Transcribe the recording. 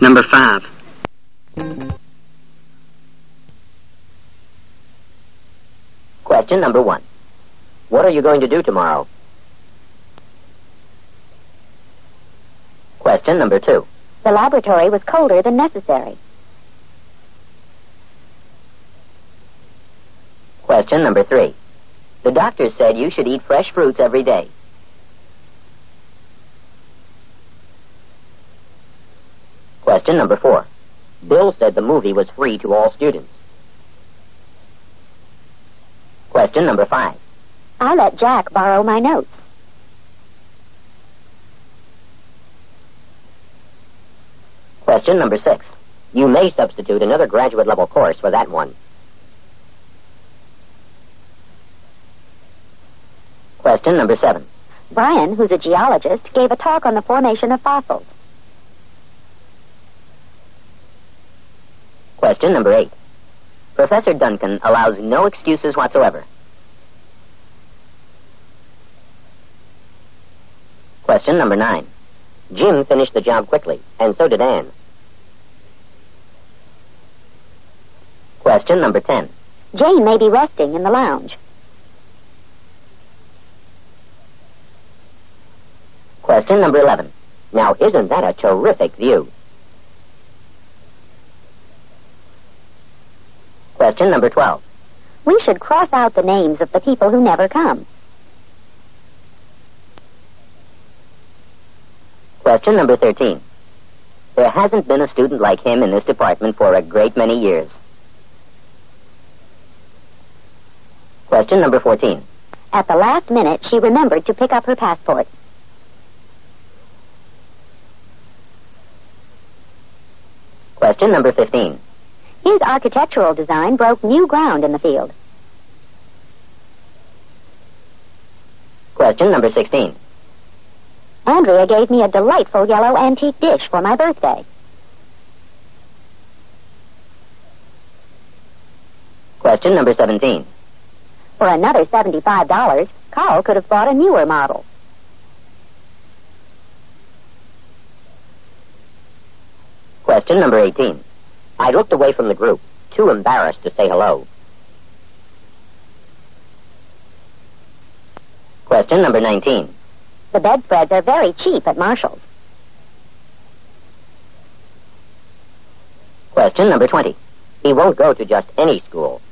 Number 5. Question number 1. What are you going to do tomorrow? Question number 2. The laboratory was colder than necessary. Question number 3. The doctor said you should eat fresh fruits every day. Question number 4. Bill said the movie was free to all students. Question number 5. I let Jack borrow my notes. Question number 6. You may substitute another graduate-level course for that one. Question number 7. Brian, who's a geologist, gave a talk on the formation of fossils. Question number 8. Professor Duncan allows no excuses whatsoever. Question number 9. Jim finished the job quickly, and so did Anne. Question number 10. Jane may be resting in the lounge. Question number 11. Now, isn't that a terrific view? Question number 12. We should cross out the names of the people who never come. Question number 13. There hasn't been a student like him in this department for a great many years. Question number 14. At the last minute, she remembered to pick up her passport. Question number 15. His architectural design broke new ground in the field. Question number 16. Andrea gave me a delightful yellow antique dish for my birthday. Question number 17. For another $75, Carl could have bought a newer model. Question number 18. I looked away from the group, too embarrassed to say hello. Question number 19. The bedspreads are very cheap at Marshall's. Question number 20. He won't go to just any school.